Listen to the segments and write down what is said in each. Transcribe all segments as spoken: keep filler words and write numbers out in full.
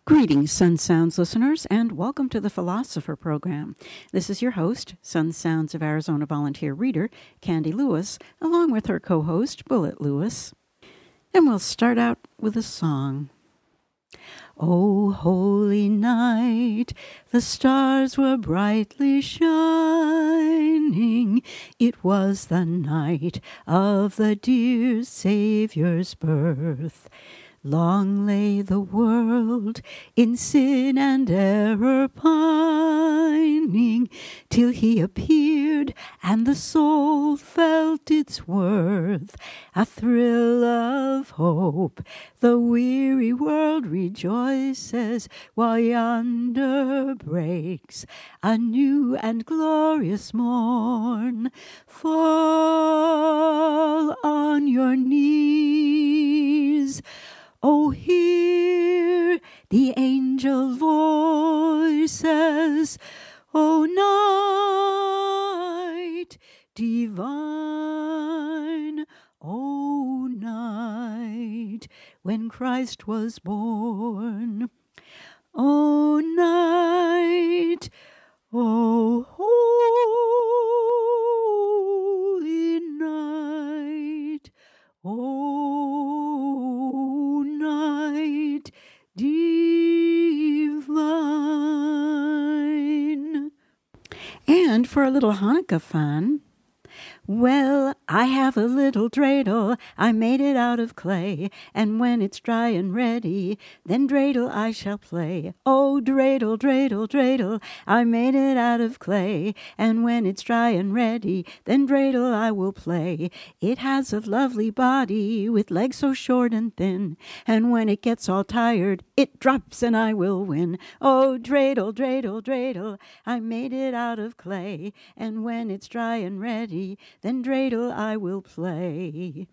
Greetings, Sun Sounds listeners, and welcome to the Philosopher Program. This is your host, Sun Sounds of Arizona volunteer reader, Candy Lewis, along with her co-host, Bullet Lewis. And we'll start out with a song. O holy night, the stars were brightly shining. It was the night of the dear Savior's birth. Long lay the world in sin and error pining, till he appeared and the soul felt its worth. A thrill of hope, the weary world rejoices, while yonder breaks a new and glorious morn. Fall on your knees, oh, hear the angel voices, O night divine, O night when Christ was born. O night, O holy night, O night divine. And for a little Hanukkah fun, well, I have a little dreidel, I made it out of clay, and when it's dry and ready, then dreidel I shall play. Oh, dreidel, dreidel, dreidel, I made it out of clay, and when it's dry and ready, then dreidel I will play. It has a lovely body, with legs so short and thin, and when it gets all tired, it drops and I will win. Oh, dreidel, dreidel, dreidel, I made it out of clay, and when it's dry and ready, then dreidel I will play.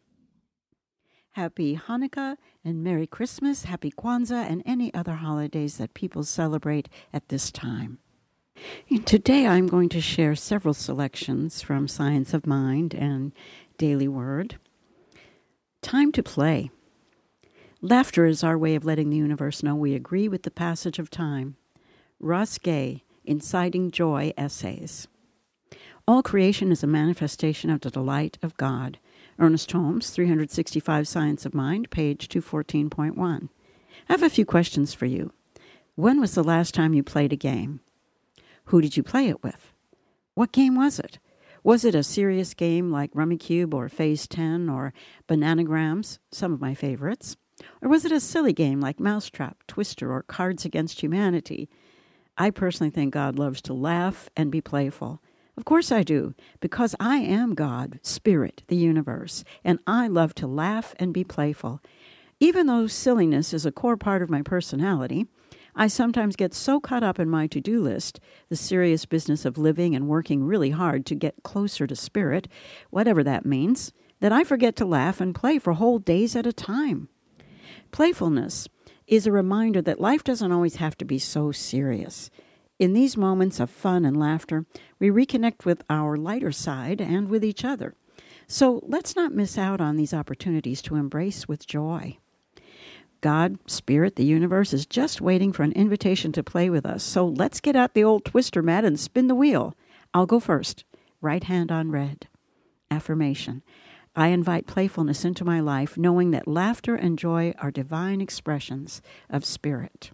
Happy Hanukkah and Merry Christmas, Happy Kwanzaa, and any other holidays that people celebrate at this time. And today I'm going to share several selections from Science of Mind and Daily Word. Time to play. Laughter is our way of letting the universe know we agree with the passage of time. Ross Gay, Inciting Joy Essays. All creation is a manifestation of the delight of God. Ernest Holmes, three hundred sixty-five Science of Mind, page two fourteen point one. I have a few questions for you. When was the last time you played a game? Who did you play it with? What game was it? Was it a serious game like Rummikub or Phase ten or Bananagrams, some of my favorites? Or was it a silly game like Mousetrap, Twister, or Cards Against Humanity? I personally think God loves to laugh and be playful. Of course I do, because I am God, Spirit, the universe, and I love to laugh and be playful. Even though silliness is a core part of my personality, I sometimes get so caught up in my to-do list, the serious business of living and working really hard to get closer to Spirit, whatever that means, that I forget to laugh and play for whole days at a time. Playfulness is a reminder that life doesn't always have to be so serious. In these moments of fun and laughter, we reconnect with our lighter side and with each other. So let's not miss out on these opportunities to embrace with joy. God, Spirit, the universe is just waiting for an invitation to play with us. So let's get out the old twister mat and spin the wheel. I'll go first. Right hand on red. Affirmation. I invite playfulness into my life, knowing that laughter and joy are divine expressions of Spirit.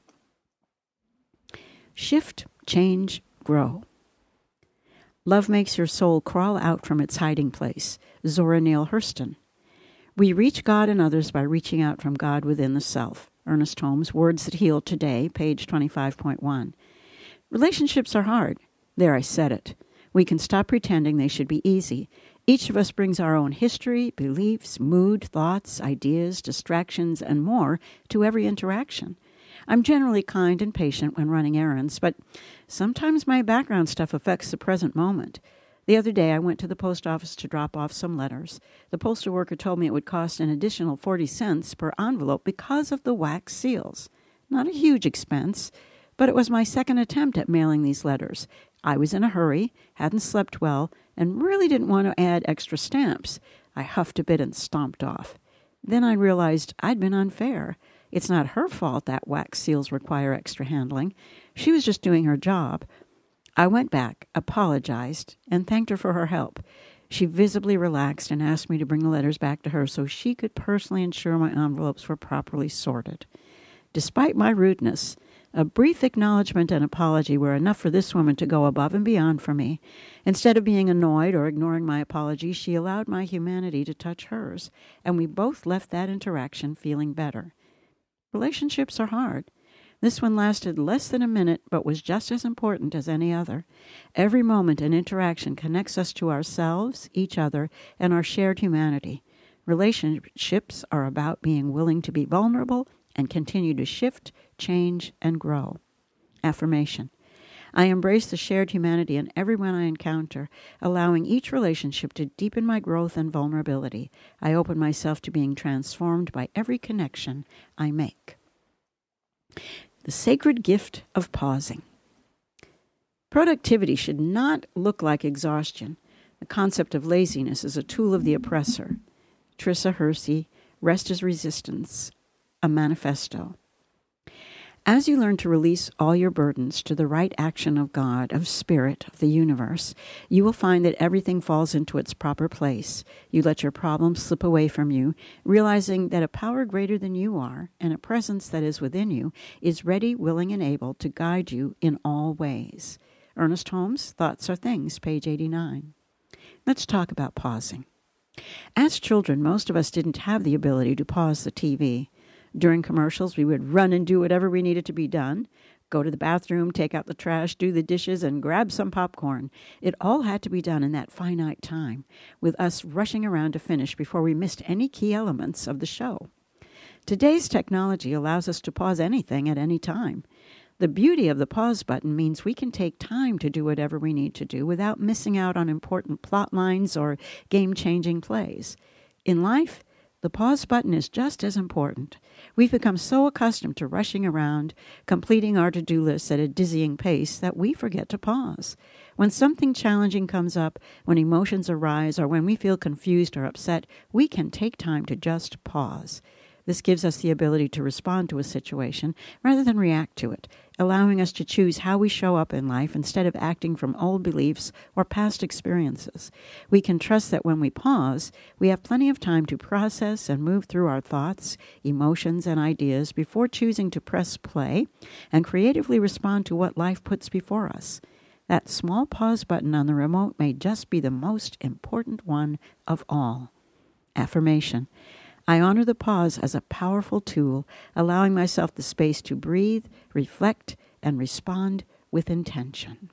Shift, change, grow. Love makes your soul crawl out from its hiding place. Zora Neale Hurston. We reach God in others by reaching out from God within the self. Ernest Holmes, Words That Heal Today, page twenty-five point one. Relationships are hard. There, I said it. We can stop pretending they should be easy. Each of us brings our own history, beliefs, mood, thoughts, ideas, distractions, and more to every interaction. I'm generally kind and patient when running errands, but sometimes my background stuff affects the present moment. The other day, I went to the post office to drop off some letters. The postal worker told me it would cost an additional forty cents per envelope because of the wax seals. Not a huge expense, but it was my second attempt at mailing these letters. I was in a hurry, hadn't slept well, and really didn't want to add extra stamps. I huffed a bit and stomped off. Then I realized I'd been unfair. It's not her fault that wax seals require extra handling. She was just doing her job. I went back, apologized, and thanked her for her help. She visibly relaxed and asked me to bring the letters back to her so she could personally ensure my envelopes were properly sorted. Despite my rudeness, a brief acknowledgement and apology were enough for this woman to go above and beyond for me. Instead of being annoyed or ignoring my apology, she allowed my humanity to touch hers, and we both left that interaction feeling better. Relationships are hard. This one lasted less than a minute, but was just as important as any other. Every moment and interaction connects us to ourselves, each other, and our shared humanity. Relationships are about being willing to be vulnerable and continue to shift, change, and grow. Affirmation. I embrace the shared humanity in everyone I encounter, allowing each relationship to deepen my growth and vulnerability. I open myself to being transformed by every connection I make. The sacred gift of pausing. Productivity should not look like exhaustion. The concept of laziness is a tool of the oppressor. Trissa Hersey, Rest is Resistance, a manifesto. As you learn to release all your burdens to the right action of God, of Spirit, of the universe, you will find that everything falls into its proper place. You let your problems slip away from you, realizing that a power greater than you are, and a presence that is within you, is ready, willing, and able to guide you in all ways. Ernest Holmes, Thoughts Are Things, page eighty-nine. Let's talk about pausing. As children, most of us didn't have the ability to pause the T V. During commercials, we would run and do whatever we needed to be done, go to the bathroom, take out the trash, do the dishes, and grab some popcorn. It all had to be done in that finite time, with us rushing around to finish before we missed any key elements of the show. Today's technology allows us to pause anything at any time. The beauty of the pause button means we can take time to do whatever we need to do without missing out on important plot lines or game-changing plays. In life, the pause button is just as important. We've become so accustomed to rushing around, completing our to-do lists at a dizzying pace that we forget to pause. When something challenging comes up, when emotions arise, or when we feel confused or upset, we can take time to just pause. This gives us the ability to respond to a situation rather than react to it, allowing us to choose how we show up in life instead of acting from old beliefs or past experiences. We can trust that when we pause, we have plenty of time to process and move through our thoughts, emotions, and ideas before choosing to press play and creatively respond to what life puts before us. That small pause button on the remote may just be the most important one of all. Affirmation. I honor the pause as a powerful tool, allowing myself the space to breathe, reflect, and respond with intention.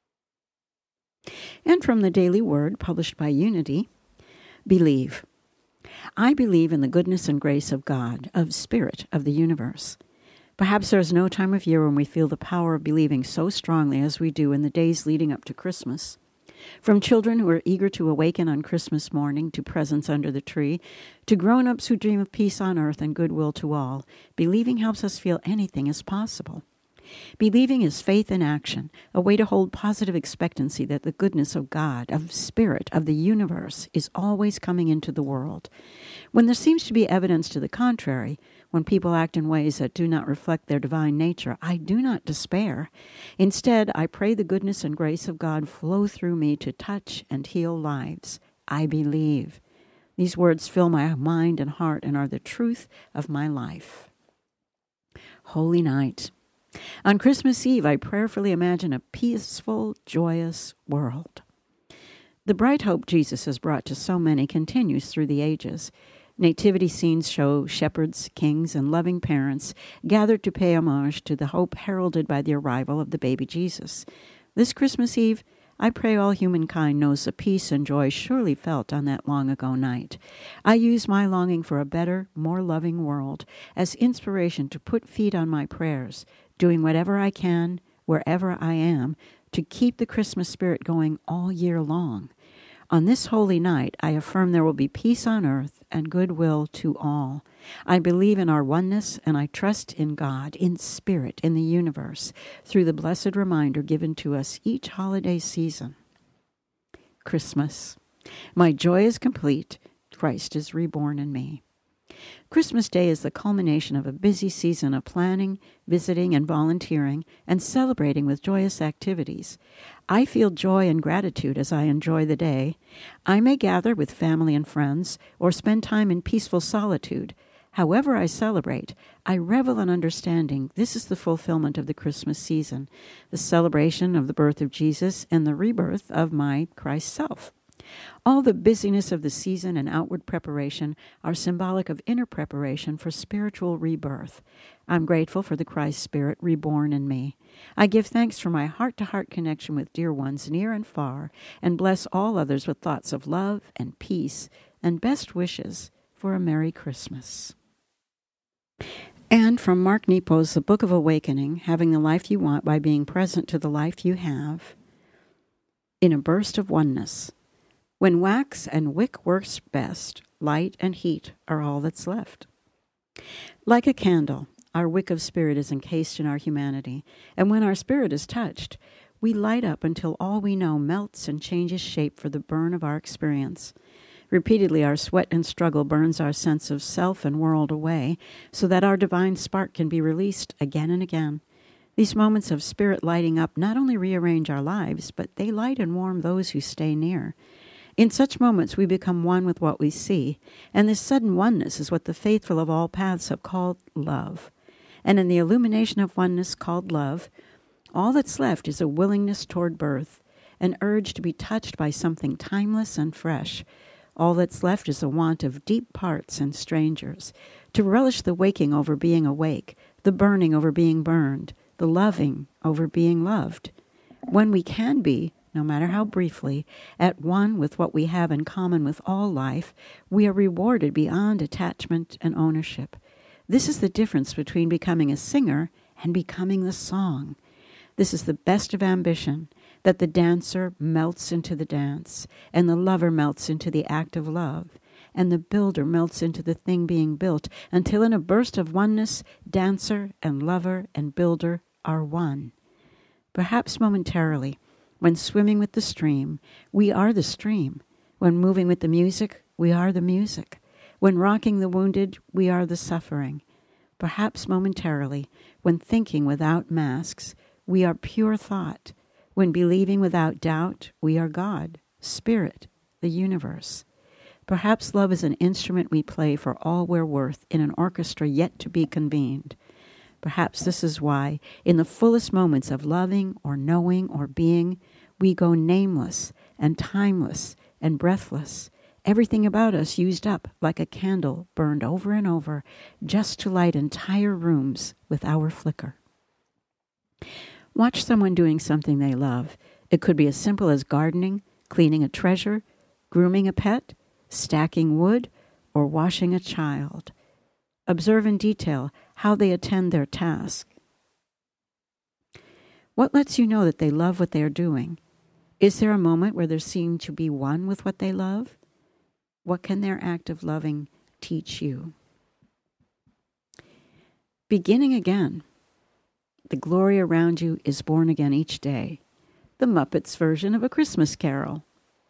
And from the Daily Word, published by Unity, believe. I believe in the goodness and grace of God, of Spirit, of the universe. Perhaps there is no time of year when we feel the power of believing so strongly as we do in the days leading up to Christmas. From children who are eager to awaken on Christmas morning to presents under the tree, to grown-ups who dream of peace on earth and goodwill to all, believing helps us feel anything is possible. Believing is faith in action, a way to hold positive expectancy that the goodness of God, of Spirit, of the universe, is always coming into the world. When there seems to be evidence to the contrary, when people act in ways that do not reflect their divine nature, I do not despair. Instead, I pray the goodness and grace of God flow through me to touch and heal lives. I believe. These words fill my mind and heart and are the truth of my life. Holy Night. On Christmas Eve, I prayerfully imagine a peaceful, joyous world. The bright hope Jesus has brought to so many continues through the ages. Nativity scenes show shepherds, kings, and loving parents gathered to pay homage to the hope heralded by the arrival of the baby Jesus. This Christmas Eve, I pray all humankind knows the peace and joy surely felt on that long-ago night. I use my longing for a better, more loving world as inspiration to put feet on my prayers, doing whatever I can, wherever I am, to keep the Christmas spirit going all year long. On this holy night, I affirm there will be peace on earth and goodwill to all. I believe in our oneness, and I trust in God, in Spirit, in the universe, through the blessed reminder given to us each holiday season. Christmas. My joy is complete. Christ is reborn in me. Christmas Day is the culmination of a busy season of planning, visiting, and volunteering, and celebrating with joyous activities. I feel joy and gratitude as I enjoy the day. I may gather with family and friends, or spend time in peaceful solitude. However I celebrate, I revel in understanding this is the fulfillment of the Christmas season, the celebration of the birth of Jesus and the rebirth of my Christ self. All the busyness of the season and outward preparation are symbolic of inner preparation for spiritual rebirth. I'm grateful for the Christ Spirit reborn in me. I give thanks for my heart-to-heart connection with dear ones near and far, and bless all others with thoughts of love and peace and best wishes for a Merry Christmas. And from Mark Nepo's The Book of Awakening, Having the Life You Want by Being Present to the Life You Have, in a burst of oneness. When wax and wick works best, light and heat are all that's left. Like a candle, our wick of spirit is encased in our humanity, and when our spirit is touched, we light up until all we know melts and changes shape for the burn of our experience. Repeatedly, our sweat and struggle burns our sense of self and world away, so that our divine spark can be released again and again. These moments of spirit lighting up not only rearrange our lives, but they light and warm those who stay near. In such moments, we become one with what we see, and this sudden oneness is what the faithful of all paths have called love. And in the illumination of oneness called love, all that's left is a willingness toward birth, an urge to be touched by something timeless and fresh. All that's left is a want of deep parts and strangers, to relish the waking over being awake, the burning over being burned, the loving over being loved. When we can be, no matter how briefly, at one with what we have in common with all life, we are rewarded beyond attachment and ownership. This is the difference between becoming a singer and becoming the song. This is the best of ambition, that the dancer melts into the dance, and the lover melts into the act of love, and the builder melts into the thing being built, until in a burst of oneness, dancer and lover and builder are one. Perhaps momentarily, when swimming with the stream, we are the stream. When moving with the music, we are the music. When rocking the wounded, we are the suffering. Perhaps momentarily, when thinking without masks, we are pure thought. When believing without doubt, we are God, Spirit, the universe. Perhaps love is an instrument we play for all we're worth in an orchestra yet to be convened. Perhaps this is why, in the fullest moments of loving or knowing or being, we go nameless and timeless and breathless, everything about us used up like a candle burned over and over, just to light entire rooms with our flicker. Watch someone doing something they love. It could be as simple as gardening, cleaning a treasure, grooming a pet, stacking wood, or washing a child. Observe in detail how they attend their task. What lets you know that they love what they are doing? Is there a moment where they seem to be one with what they love? What can their act of loving teach you? Beginning again. The glory around you is born again each day. The Muppets version of A Christmas Carol.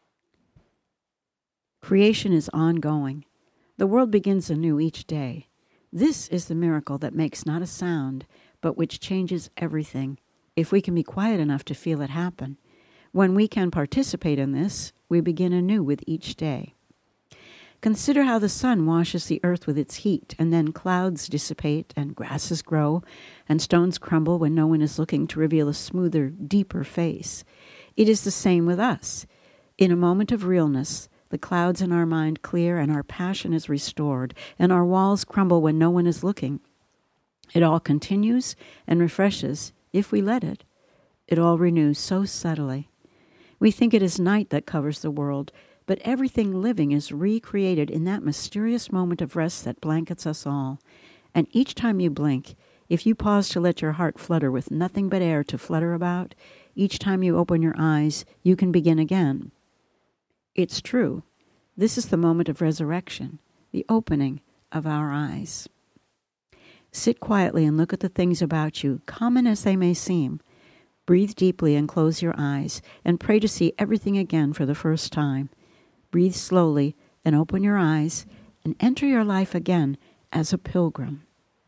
Creation is ongoing. The world begins anew each day. This is the miracle that makes not a sound, but which changes everything, if we can be quiet enough to feel it happen. When we can participate in this, we begin anew with each day. Consider how the sun washes the earth with its heat, and then clouds dissipate, and grasses grow, and stones crumble when no one is looking to reveal a smoother, deeper face. It is the same with us. In a moment of realness, the clouds in our mind clear, and our passion is restored, and our walls crumble when no one is looking. It all continues and refreshes if we let it. It all renews so subtly. We think it is night that covers the world, but everything living is recreated in that mysterious moment of rest that blankets us all. And each time you blink, if you pause to let your heart flutter with nothing but air to flutter about, each time you open your eyes, you can begin again. It's true. This is the moment of resurrection, the opening of our eyes. Sit quietly and look at the things about you, common as they may seem. Breathe deeply and close your eyes, and pray to see everything again for the first time. Breathe slowly and open your eyes, and enter your life again as a pilgrim.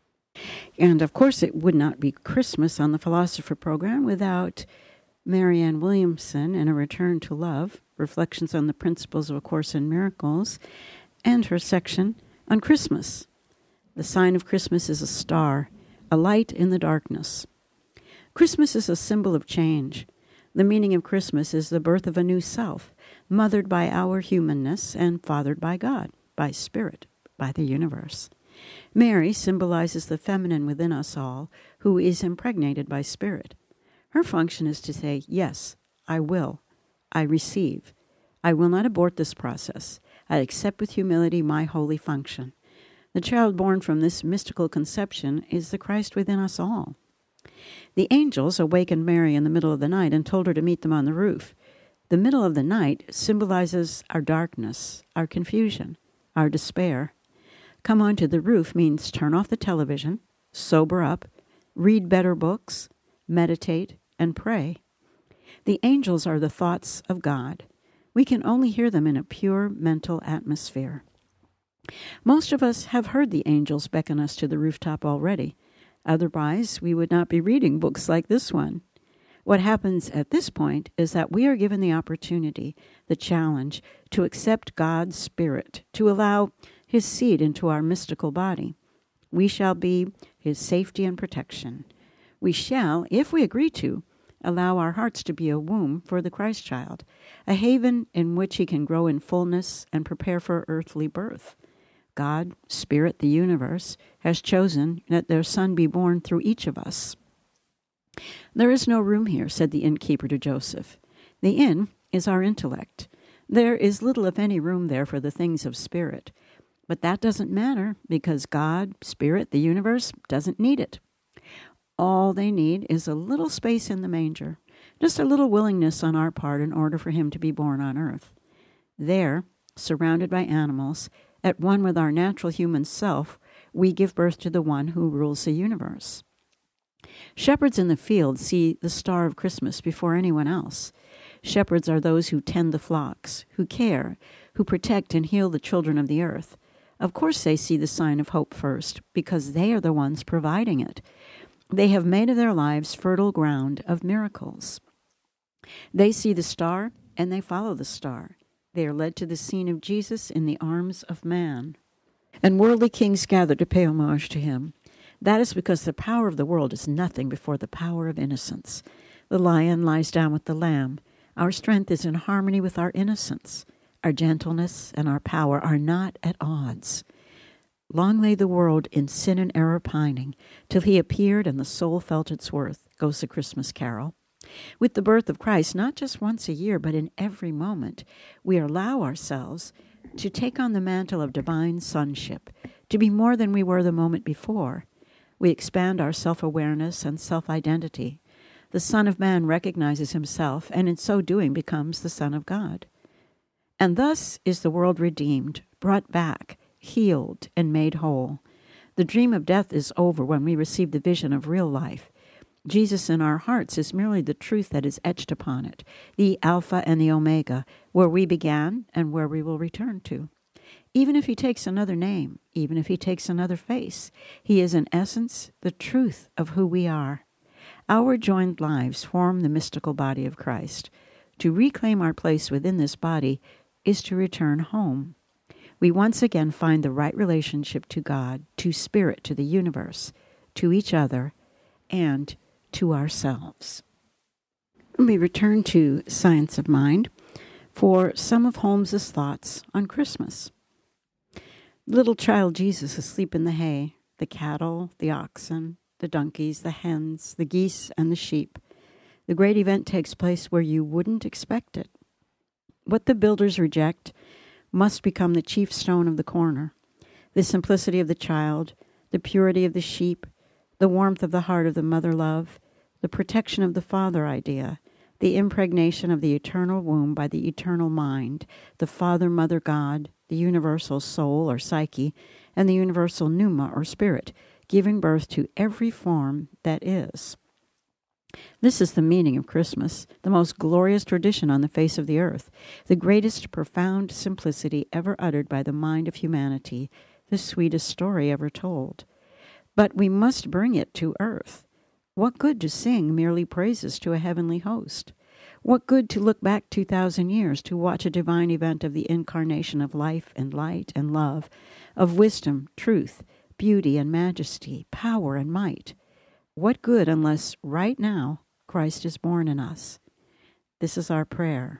And of course, it would not be Christmas on the Philosopher Program without Marianne Williamson and A Return to Love, Reflections on the Principles of A Course in Miracles, and her section on Christmas. The sign of Christmas is a star, a light in the darkness. Christmas is a symbol of change. The meaning of Christmas is the birth of a new self, mothered by our humanness and fathered by God, by Spirit, by the universe. Mary symbolizes the feminine within us all, who is impregnated by Spirit. Her function is to say, yes, I will. I receive. I will not abort this process. I accept with humility my holy function. The child born from this mystical conception is the Christ within us all. The angels awakened Mary in the middle of the night and told her to meet them on the roof. The middle of the night symbolizes our darkness, our confusion, our despair. Come onto the roof means turn off the television, sober up, read better books, meditate, and pray. The angels are the thoughts of God. We can only hear them in a pure mental atmosphere. Most of us have heard the angels beckon us to the rooftop already. Otherwise, we would not be reading books like this one. What happens at this point is that we are given the opportunity, the challenge, to accept God's Spirit, to allow His seed into our mystical body. We shall be His safety and protection. We shall, if we agree to, allow our hearts to be a womb for the Christ child, a haven in which he can grow in fullness and prepare for earthly birth. God, Spirit, the universe, has chosen that their Son be born through each of us. There is no room here, said the innkeeper to Joseph. The inn is our intellect. There is little, if any, room there for the things of spirit. But that doesn't matter, because God, Spirit, the universe, doesn't need it. All they need is a little space in the manger, just a little willingness on our part in order for him to be born on earth. There, surrounded by animals, at one with our natural human self, we give birth to the one who rules the universe. Shepherds in the field see the star of Christmas before anyone else. Shepherds are those who tend the flocks, who care, who protect and heal the children of the earth. Of course they see the sign of hope first, because they are the ones providing it. They have made of their lives fertile ground of miracles. They see the star, and they follow the star. They are led to the scene of Jesus in the arms of man. And worldly kings gather to pay homage to him. That is because the power of the world is nothing before the power of innocence. The lion lies down with the lamb. Our strength is in harmony with our innocence. Our gentleness and our power are not at odds. Long lay the world in sin and error pining, till he appeared and the soul felt its worth, goes the Christmas carol. With the birth of Christ, not just once a year, but in every moment, we allow ourselves to take on the mantle of divine sonship, to be more than we were the moment before. We expand our self-awareness and self-identity. The Son of Man recognizes himself, and in so doing becomes the Son of God. And thus is the world redeemed, brought back, healed, and made whole. The dream of death is over when we receive the vision of real life. Jesus in our hearts is merely the truth that is etched upon it, the Alpha and the Omega, where we began and where we will return to. Even if he takes another name, even if he takes another face, he is in essence the truth of who we are. Our joined lives form the mystical body of Christ. To reclaim our place within this body is to return home. We once again find the right relationship to God, to Spirit, to the universe, to each other, and to ourselves. We return to Science of Mind for some of Holmes's thoughts on Christmas. Little child Jesus asleep in the hay, the cattle, the oxen, the donkeys, the hens, the geese, and the sheep. The great event takes place where you wouldn't expect it. What the builders reject must become the chief stone of the corner. The simplicity of the child, the purity of the sheep, the warmth of the heart of the mother love, the protection of the father idea, the impregnation of the eternal womb by the eternal mind, the father-mother God, the universal soul or psyche, and the universal pneuma or spirit, giving birth to every form that is. This is the meaning of Christmas, the most glorious tradition on the face of the earth, the greatest profound simplicity ever uttered by the mind of humanity, the sweetest story ever told. But we must bring it to earth. What good to sing merely praises to a heavenly host? What good to look back two thousand years to watch a divine event of the incarnation of life and light and love, of wisdom, truth, beauty and majesty, power and might? What good unless right now Christ is born in us? This is our prayer.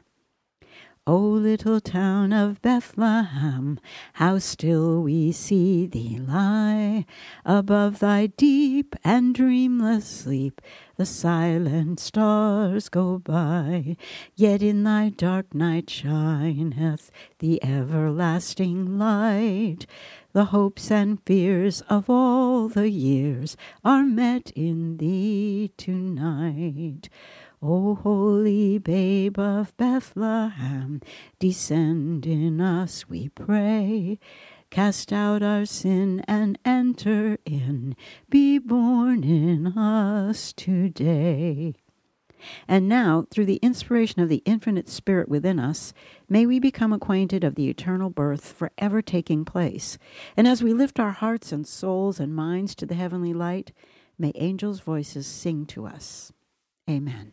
O little town of Bethlehem, how still we see thee lie. Above thy deep and dreamless sleep, the silent stars go by. Yet in thy dark night shineth the everlasting light. The hopes and fears of all the years are met in thee tonight. O holy babe of Bethlehem, descend in us, we pray. Cast out our sin and enter in. Be born in us today. And now, through the inspiration of the infinite Spirit within us, may we become acquainted of the eternal birth forever taking place. And as we lift our hearts and souls and minds to the heavenly light, may angels' voices sing to us. Amen.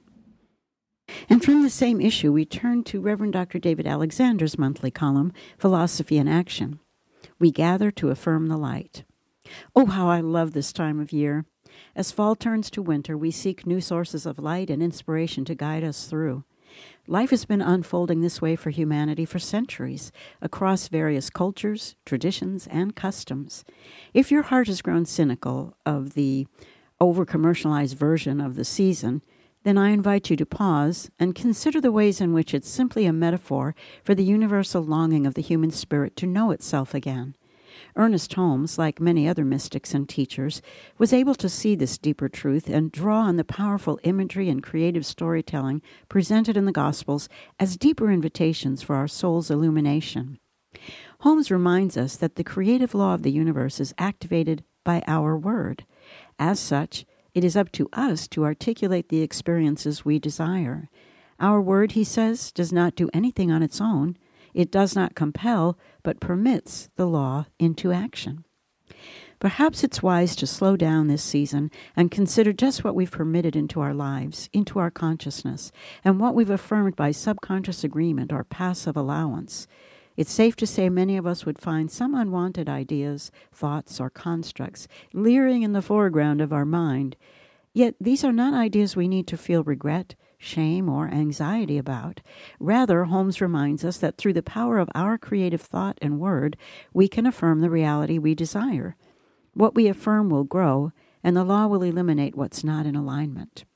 And from the same issue, we turn to Reverend Doctor David Alexander's monthly column, Philosophy in Action. We gather to affirm the light. Oh, how I love this time of year. As fall turns to winter, we seek new sources of light and inspiration to guide us through. Life has been unfolding this way for humanity for centuries, across various cultures, traditions, and customs. If your heart has grown cynical of the over-commercialized version of the season, then I invite you to pause and consider the ways in which it's simply a metaphor for the universal longing of the human spirit to know itself again. Ernest Holmes, like many other mystics and teachers, was able to see this deeper truth and draw on the powerful imagery and creative storytelling presented in the Gospels as deeper invitations for our soul's illumination. Holmes reminds us that the creative law of the universe is activated by our word. As such, it is up to us to articulate the experiences we desire. Our word, he says, does not do anything on its own. It does not compel, but permits the law into action. Perhaps it's wise to slow down this season and consider just what we've permitted into our lives, into our consciousness, and what we've affirmed by subconscious agreement or passive allowance. It's safe to say many of us would find some unwanted ideas, thoughts, or constructs leering in the foreground of our mind. Yet these are not ideas we need to feel regret, shame, or anxiety about. Rather, Holmes reminds us that through the power of our creative thought and word, we can affirm the reality we desire. What we affirm will grow, and the law will eliminate what's not in alignment.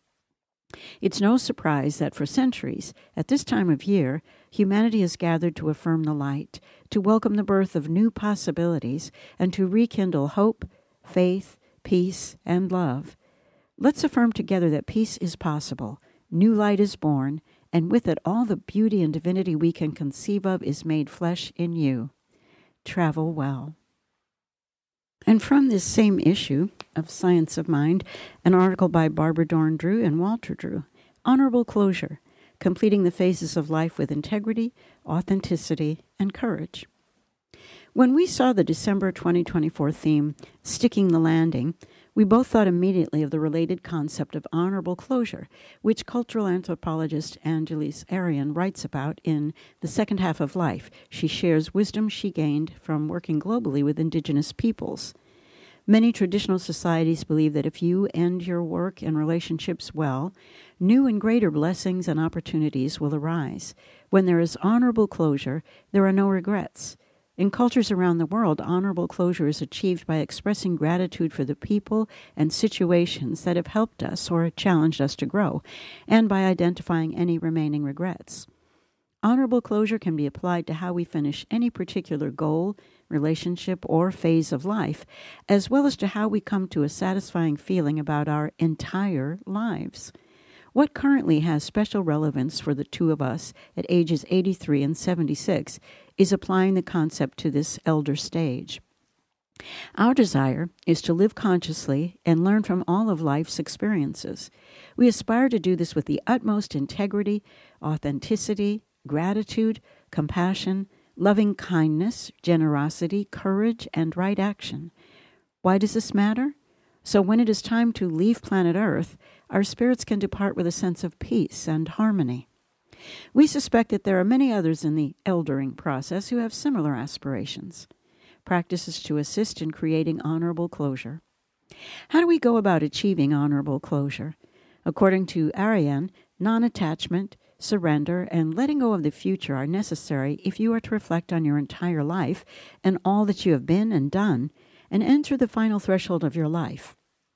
It's no surprise that for centuries, at this time of year, humanity has gathered to affirm the light, to welcome the birth of new possibilities, and to rekindle hope, faith, peace, and love. Let's affirm together that peace is possible, new light is born, and with it all the beauty and divinity we can conceive of is made flesh in you. Travel well. And from this same issue of Science of Mind, an article by Barbara Dorn Drew and Walter Drew, Honorable Closure, Completing the Phases of Life with Integrity, Authenticity, and Courage. When we saw the December twenty twenty-four theme, Sticking the Landing, we both thought immediately of the related concept of honorable closure, which cultural anthropologist Angeles Arrien writes about in The Second Half of Life. She shares wisdom she gained from working globally with indigenous peoples. Many traditional societies believe that if you end your work and relationships well, new and greater blessings and opportunities will arise. When there is honorable closure, there are no regrets. In cultures around the world, honorable closure is achieved by expressing gratitude for the people and situations that have helped us or challenged us to grow, and by identifying any remaining regrets. Honorable closure can be applied to how we finish any particular goal, relationship, or phase of life, as well as to how we come to a satisfying feeling about our entire lives. What currently has special relevance for the two of us at ages eighty-three and seventy-six is applying the concept to this elder stage. Our desire is to live consciously and learn from all of life's experiences. We aspire to do this with the utmost integrity, authenticity, gratitude, compassion, loving kindness, generosity, courage, and right action. Why does this matter? So when it is time to leave planet Earth, our spirits can depart with a sense of peace and harmony. We suspect that there are many others in the eldering process who have similar aspirations. Practices to assist in creating honorable closure. How do we go about achieving honorable closure? According to Ariane, non-attachment, surrender, and letting go of the future are necessary if you are to reflect on your entire life and all that you have been and done, and enter the final threshold of your life.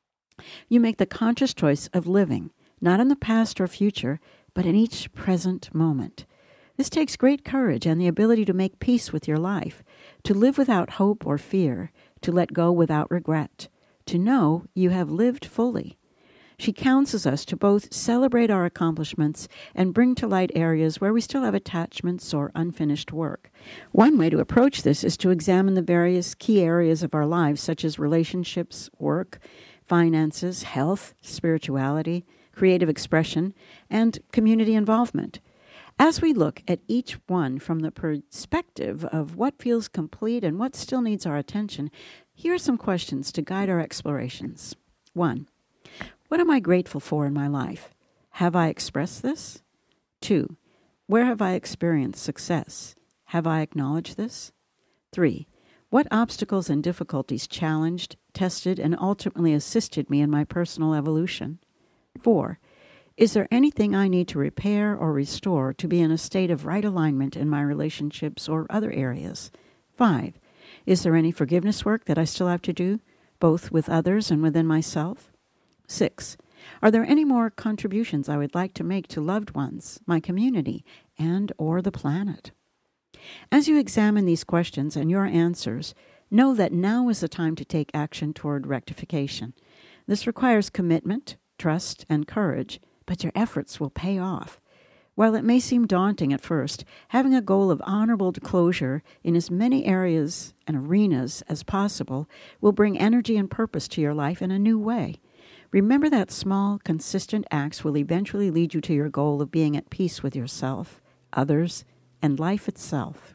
You make the conscious choice of living, not in the past or future, but in each present moment. This takes great courage and the ability to make peace with your life, to live without hope or fear, to let go without regret, to know you have lived fully. She counsels us to both celebrate our accomplishments and bring to light areas where we still have attachments or unfinished work. One way to approach this is to examine the various key areas of our lives, such as relationships, work, finances, health, spirituality, creative expression, and community involvement. As we look at each one from the perspective of what feels complete and what still needs our attention, here are some questions to guide our explorations. One, what am I grateful for in my life? Have I expressed this? Two, where have I experienced success? Have I acknowledged this? Three, what obstacles and difficulties challenged, tested, and ultimately assisted me in my personal evolution? Four, is there anything I need to repair or restore to be in a state of right alignment in my relationships or other areas? Five, is there any forgiveness work that I still have to do, both with others and within myself? Six, are there any more contributions I would like to make to loved ones, my community, and or the planet? As you examine these questions and your answers, know that now is the time to take action toward rectification. This requires commitment, trust, and courage, but your efforts will pay off. While it may seem daunting at first, having a goal of honorable closure in as many areas and arenas as possible will bring energy and purpose to your life in a new way. Remember that small, consistent acts will eventually lead you to your goal of being at peace with yourself, others, and life itself.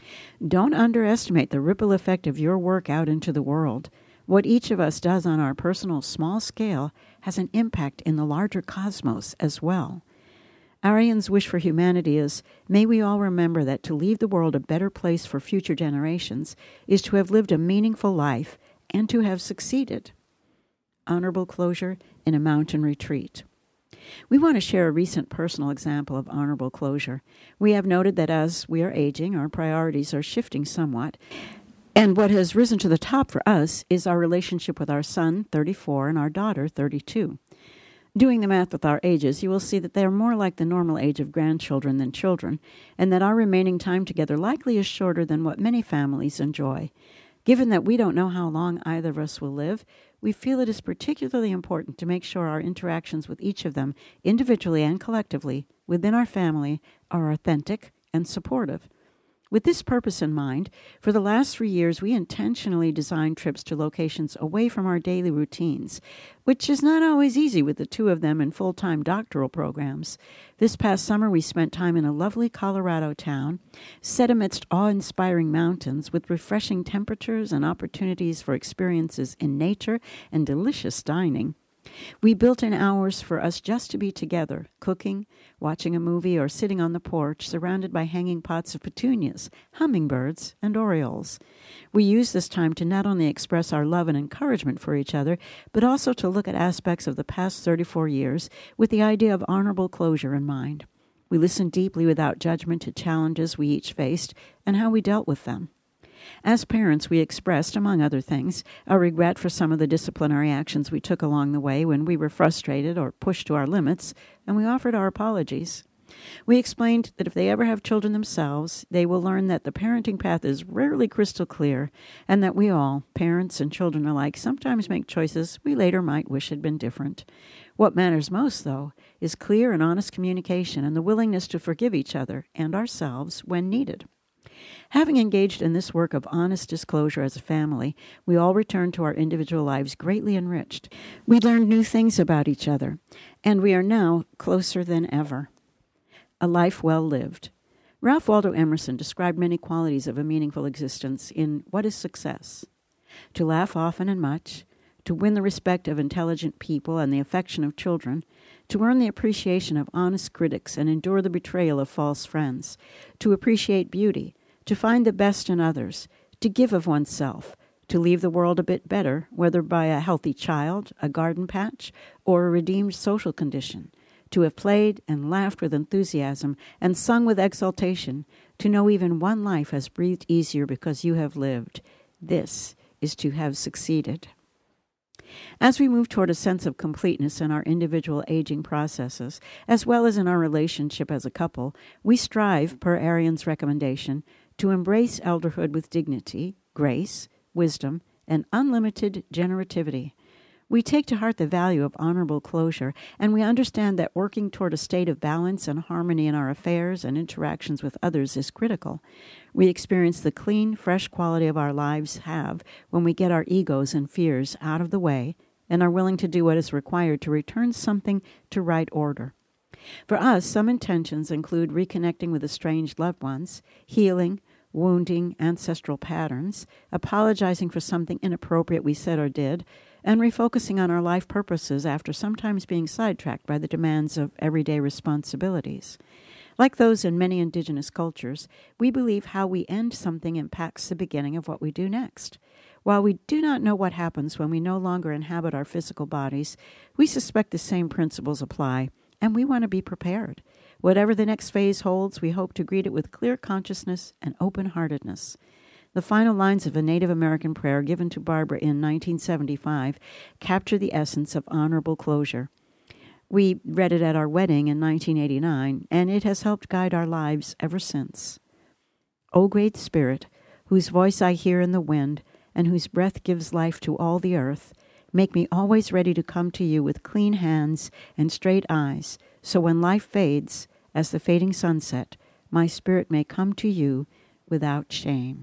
Don't underestimate the ripple effect of your work out into the world. What each of us does on our personal small scale has an impact in the larger cosmos as well. Ariane's wish for humanity is, may we all remember that to leave the world a better place for future generations is to have lived a meaningful life and to have succeeded. Honorable closure in a mountain retreat. We want to share a recent personal example of honorable closure. We have noted that as we are aging, our priorities are shifting somewhat. And what has risen to the top for us is our relationship with our son, thirty-four, and our daughter, thirty-two. Doing the math with our ages, you will see that they are more like the normal age of grandchildren than children, and that our remaining time together likely is shorter than what many families enjoy. Given that we don't know how long either of us will live, we feel it is particularly important to make sure our interactions with each of them, individually and collectively, within our family, are authentic and supportive. With this purpose in mind, for the last three years, we intentionally designed trips to locations away from our daily routines, which is not always easy with the two of them in full-time doctoral programs. This past summer, we spent time in a lovely Colorado town, set amidst awe-inspiring mountains with refreshing temperatures and opportunities for experiences in nature and delicious dining. We built in hours for us just to be together, cooking, watching a movie, or sitting on the porch surrounded by hanging pots of petunias, hummingbirds, and orioles. We used this time to not only express our love and encouragement for each other, but also to look at aspects of the past thirty-four years with the idea of honorable closure in mind. We listened deeply without judgment to challenges we each faced and how we dealt with them. As parents, we expressed, among other things, our regret for some of the disciplinary actions we took along the way when we were frustrated or pushed to our limits, and we offered our apologies. We explained that if they ever have children themselves, they will learn that the parenting path is rarely crystal clear, and that we all, parents and children alike, sometimes make choices we later might wish had been different. What matters most, though, is clear and honest communication and the willingness to forgive each other and ourselves when needed. Having engaged in this work of honest disclosure as a family, we all returned to our individual lives greatly enriched. We learned new things about each other, and we are now closer than ever. A life well lived. Ralph Waldo Emerson described many qualities of a meaningful existence in What is Success? To laugh often and much, to win the respect of intelligent people and the affection of children, to earn the appreciation of honest critics and endure the betrayal of false friends, to appreciate beauty, to find the best in others, to give of oneself, to leave the world a bit better, whether by a healthy child, a garden patch, or a redeemed social condition, to have played and laughed with enthusiasm and sung with exultation, to know even one life has breathed easier because you have lived. This is to have succeeded. As we move toward a sense of completeness in our individual aging processes, as well as in our relationship as a couple, we strive, per Arian's recommendation, to embrace elderhood with dignity, grace, wisdom, and unlimited generativity. We take to heart the value of honorable closure, and we understand that working toward a state of balance and harmony in our affairs and interactions with others is critical. We experience the clean, fresh quality of our lives have when we get our egos and fears out of the way and are willing to do what is required to return something to right order. For us, some intentions include reconnecting with estranged loved ones, healing, wounding ancestral patterns, apologizing for something inappropriate we said or did, and refocusing on our life purposes after sometimes being sidetracked by the demands of everyday responsibilities. Like those in many indigenous cultures, we believe how we end something impacts the beginning of what we do next. While we do not know what happens when we no longer inhabit our physical bodies, we suspect the same principles apply, and we want to be prepared. Whatever the next phase holds, we hope to greet it with clear consciousness and open-heartedness. The final lines of a Native American prayer given to Barbara in nineteen seventy-five capture the essence of honorable closure. We read it at our wedding in nineteen eighty-nine, and it has helped guide our lives ever since. O Great Spirit, whose voice I hear in the wind, and whose breath gives life to all the earth, make me always ready to come to you with clean hands and straight eyes, so when life fades, as the fading sunset, my spirit may come to you without shame.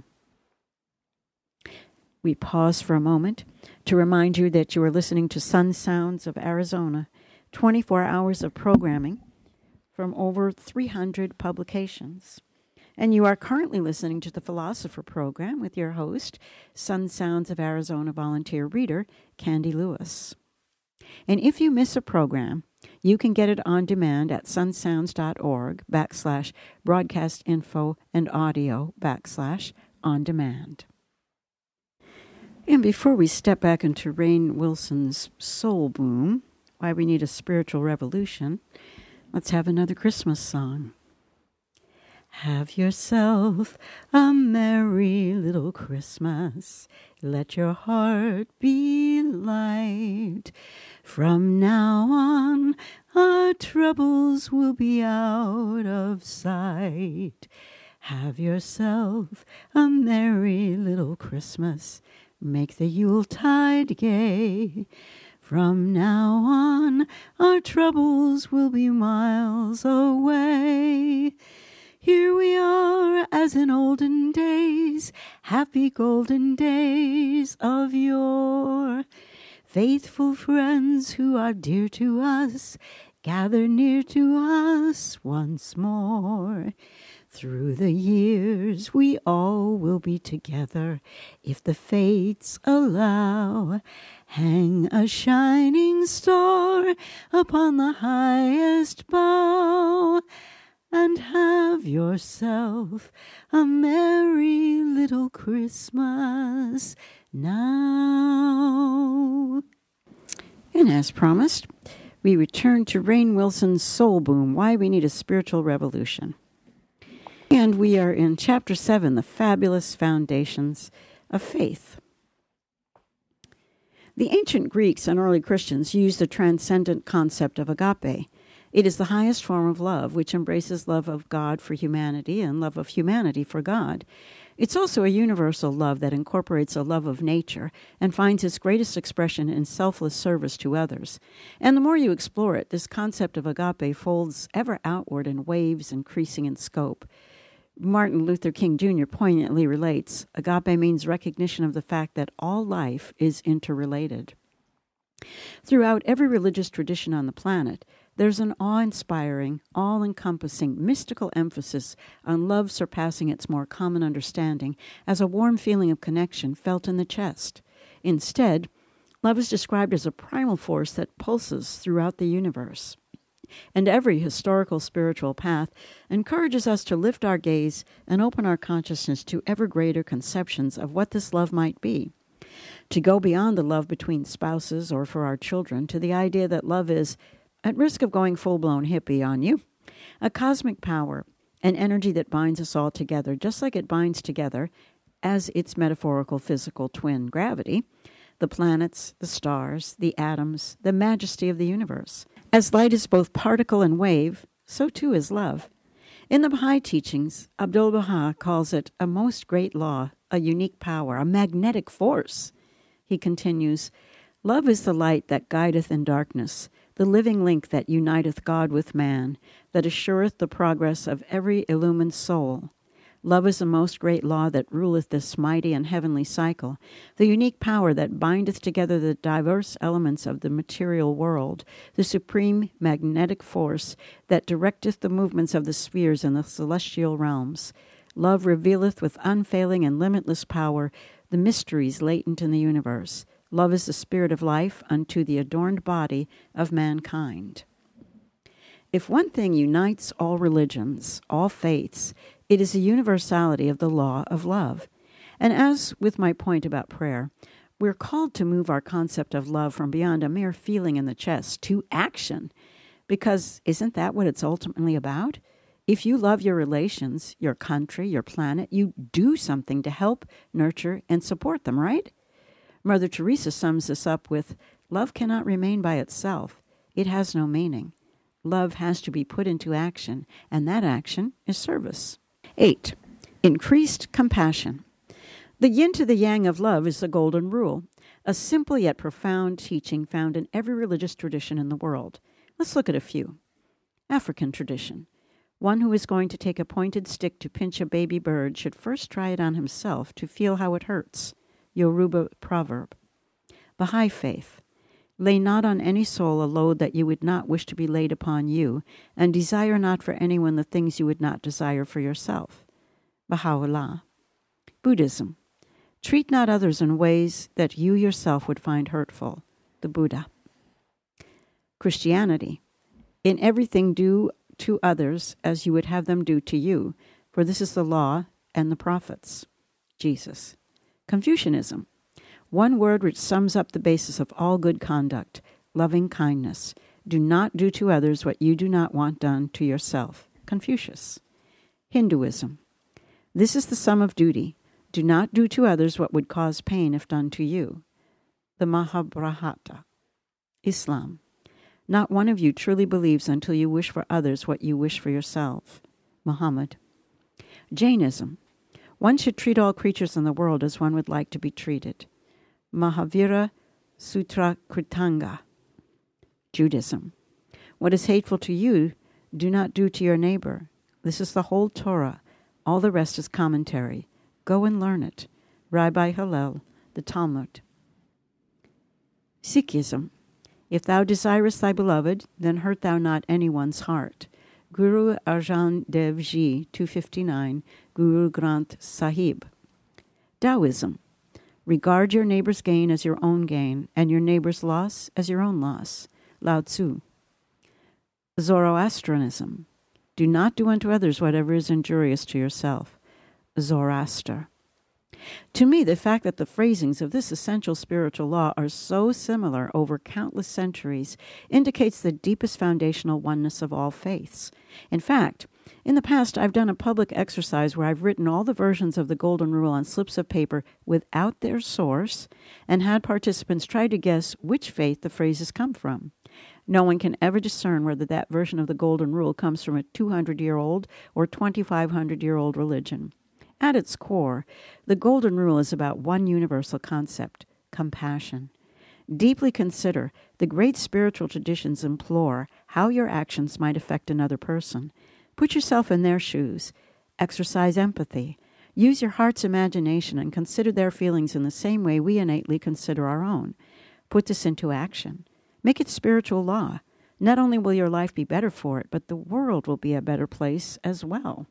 We pause for a moment to remind you that you are listening to Sun Sounds of Arizona, twenty-four hours of programming from over three hundred publications. And you are currently listening to the Philosopher Program with your host, Sun Sounds of Arizona volunteer reader, Candy Lewis. And if you miss a program, you can get it on demand at sunsounds.org backslash broadcast info and audio backslash on demand. And before we step back into Rainn Wilson's Soul Boom, Why We Need a Spiritual Revolution, let's have another Christmas song. Have yourself a merry little Christmas. Let your heart be light. From now on, our troubles will be out of sight. Have yourself a merry little Christmas. Make the Yuletide gay. From now on, our troubles will be miles away. Here we are as in olden days, happy golden days of yore. Faithful friends who are dear to us, gather near to us once more. Through the years we all will be together, if the fates allow. Hang a shining star upon the highest bough, and have yourself a merry little Christmas now. And as promised, we return to Rainn Wilson's Soul Boom, Why We Need a Spiritual Revolution. And we are in Chapter seven, The Fabulous Foundations of Faith. The ancient Greeks and early Christians used the transcendent concept of agape. It is the highest form of love, which embraces love of God for humanity and love of humanity for God. It's also a universal love that incorporates a love of nature and finds its greatest expression in selfless service to others. And the more you explore it, this concept of agape folds ever outward in waves increasing in scope. Martin Luther King Junior poignantly relates, agape means recognition of the fact that all life is interrelated. Throughout every religious tradition on the planet, there's an awe-inspiring, all-encompassing, mystical emphasis on love surpassing its more common understanding as a warm feeling of connection felt in the chest. Instead, love is described as a primal force that pulses throughout the universe. And every historical spiritual path encourages us to lift our gaze and open our consciousness to ever greater conceptions of what this love might be. To go beyond the love between spouses or for our children to the idea that love is, at risk of going full-blown hippie on you, a cosmic power, an energy that binds us all together, just like it binds together, as its metaphorical physical twin, gravity, the planets, the stars, the atoms, the majesty of the universe. As light is both particle and wave, so too is love. In the Baha'i teachings, Abdu'l-Baha calls it a most great law, a unique power, a magnetic force. He continues, "Love is the light that guideth in darkness, the living link that uniteth God with man, that assureth the progress of every illumined soul. Love is the most great law that ruleth this mighty and heavenly cycle, the unique power that bindeth together the diverse elements of the material world, the supreme magnetic force that directeth the movements of the spheres in the celestial realms. Love revealeth with unfailing and limitless power the mysteries latent in the universe. Love is the spirit of life unto the adorned body of mankind." If one thing unites all religions, all faiths, it is the universality of the law of love. And as with my point about prayer, we're called to move our concept of love from beyond a mere feeling in the chest to action. Because isn't that what it's ultimately about? If you love your relations, your country, your planet, you do something to help, nurture, and support them, right? Mother Teresa sums this up with, "Love cannot remain by itself. It has no meaning. Love has to be put into action, and that action is service." Eight, increased compassion. The yin to the yang of love is the golden rule, a simple yet profound teaching found in every religious tradition in the world. Let's look at a few. African tradition. One who is going to take a pointed stick to pinch a baby bird should first try it on himself to feel how it hurts. Yoruba proverb. Baha'i faith. Lay not on any soul a load that you would not wish to be laid upon you, and desire not for anyone the things you would not desire for yourself. Baha'u'llah. Buddhism. Treat not others in ways that you yourself would find hurtful. The Buddha. Christianity. In everything do to others as you would have them do to you, for this is the law and the prophets. Jesus. Confucianism. One word which sums up the basis of all good conduct, loving kindness. Do not do to others what you do not want done to yourself. Confucius. Hinduism. This is the sum of duty. Do not do to others what would cause pain if done to you. The Mahabharata. Islam. Not one of you truly believes until you wish for others what you wish for yourself. Muhammad. Jainism. One should treat all creatures in the world as one would like to be treated. Mahavira Sutra Kritanga. Judaism. What is hateful to you, do not do to your neighbor. This is the whole Torah. All the rest is commentary. Go and learn it. Rabbi Hillel, the Talmud. Sikhism. If thou desirest thy beloved, then hurt thou not anyone's heart. Guru Arjan Dev Ji, two fifty-nine, Guru Granth Sahib. Taoism. Regard your neighbor's gain as your own gain, and your neighbor's loss as your own loss. Lao Tzu. Zoroastrianism. Do not do unto others whatever is injurious to yourself. Zoroaster. To me, the fact that the phrasings of this essential spiritual law are so similar over countless centuries indicates the deepest foundational oneness of all faiths. In fact, in the past, I've done a public exercise where I've written all the versions of the Golden Rule on slips of paper without their source and had participants try to guess which faith the phrases come from. No one can ever discern whether that version of the Golden Rule comes from a two hundred year old or twenty-five hundred year old religion. At its core, the Golden Rule is about one universal concept, compassion. Deeply consider, the great spiritual traditions implore how your actions might affect another person. Put yourself in their shoes. Exercise empathy. Use your heart's imagination and consider their feelings in the same way we innately consider our own. Put this into action. Make it spiritual law. Not only will your life be better for it, but the world will be a better place as well.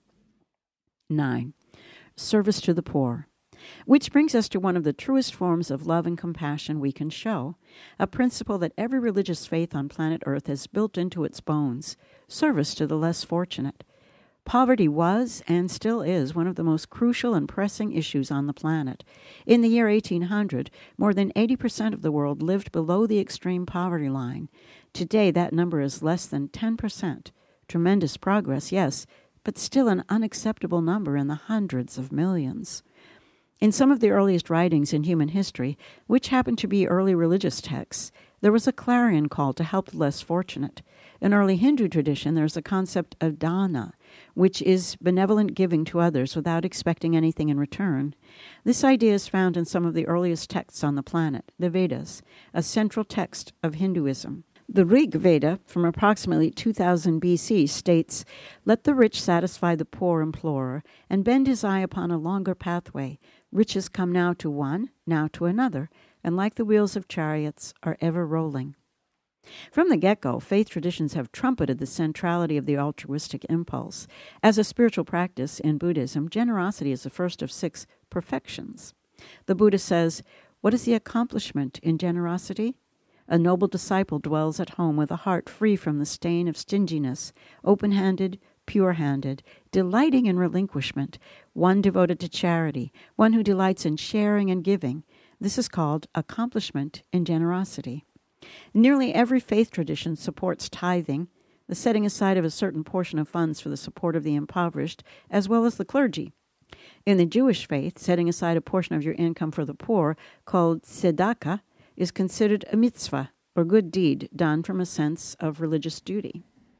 Nine. Service to the poor. Which brings us to one of the truest forms of love and compassion we can show, a principle that every religious faith on planet Earth has built into its bones, service to the less fortunate. Poverty was and still is one of the most crucial and pressing issues on the planet. In the year eighteen hundred, more than eighty percent of the world lived below the extreme poverty line. Today, that number is less than ten percent. Tremendous progress, yes, but still an unacceptable number in the hundreds of millions. In some of the earliest writings in human history, which happened to be early religious texts, there was a clarion call to help the less fortunate. In early Hindu tradition, there's a concept of dana, which is benevolent giving to others without expecting anything in return. This idea is found in some of the earliest texts on the planet, the Vedas, a central text of Hinduism. The Rig Veda, from approximately two thousand B C, states, "Let the rich satisfy the poor implorer, and bend his eye upon a longer pathway. Riches come now to one, now to another, and like the wheels of chariots are ever rolling." From the get-go, faith traditions have trumpeted the centrality of the altruistic impulse. As a spiritual practice in Buddhism, generosity is the first of six perfections. The Buddha says, "What is the accomplishment in generosity? A noble disciple dwells at home with a heart free from the stain of stinginess, open-handed, pure-handed, delighting in relinquishment, one devoted to charity, one who delights in sharing and giving. This is called accomplishment in generosity." Nearly every faith tradition supports tithing, the setting aside of a certain portion of funds for the support of the impoverished, as well as the clergy. In the Jewish faith, setting aside a portion of your income for the poor, called tzedakah, is considered a mitzvah, or good deed, done from a sense of religious duty.